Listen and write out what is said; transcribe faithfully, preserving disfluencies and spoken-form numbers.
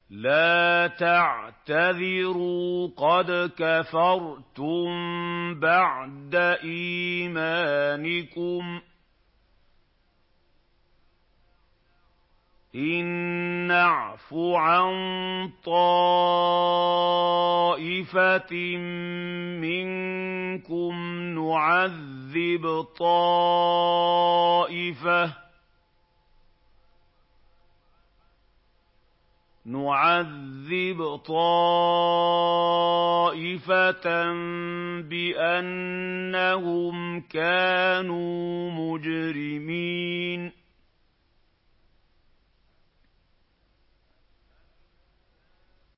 لَا تَعْتَذِرُوا قَدْ كَفَرْتُم بَعْدَ إِيمَانِكُمْ ۚ إِن نَّعْفُ عَن طَائِفَةٍ مِّنكُمْ نُعَذِّبْ طَائِفَةً نُعَذِّبْ طَائِفَةً بِأَنَّهُمْ كَانُوا مُجْرِمِينَ